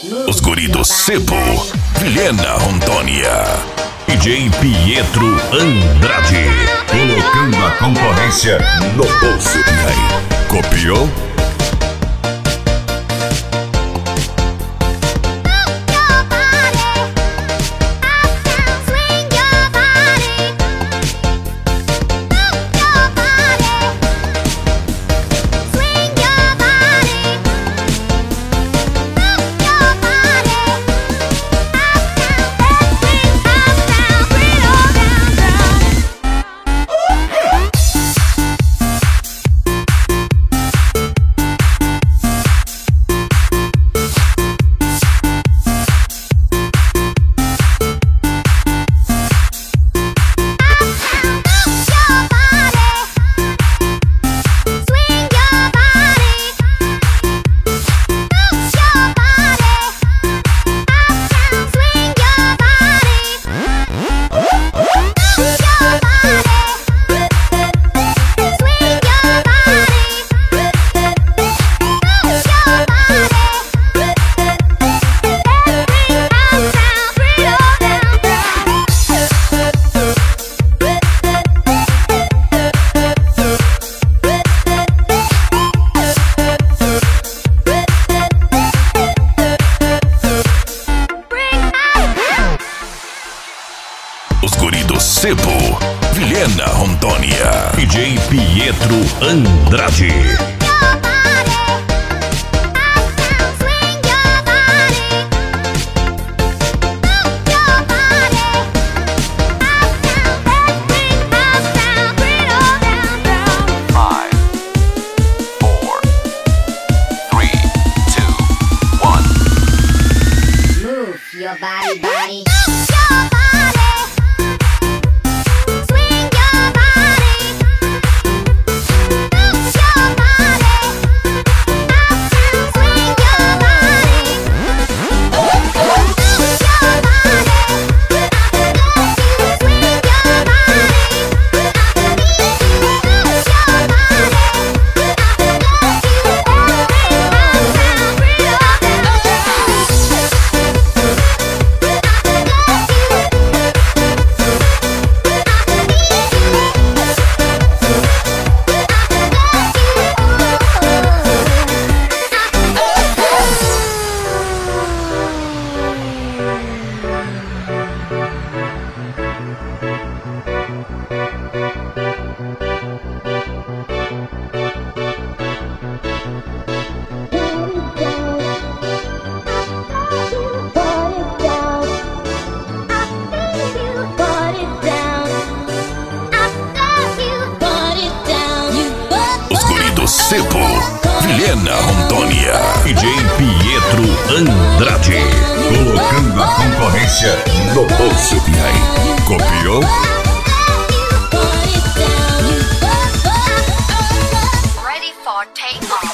Os guri do Sebo, Vilhena Rondônia, DJ Pietro Andrade, colocando a concorrência no bolso. E aí, copiou? Os guri do Sebo, Vilhena Rondônia, DJ Pietro Andrade. Your body, body. Sebo, Vilhena Rondônia, DJ Pietro Andrade, colocando a concorrência no bolso. E aí, copiou? Ready for take off.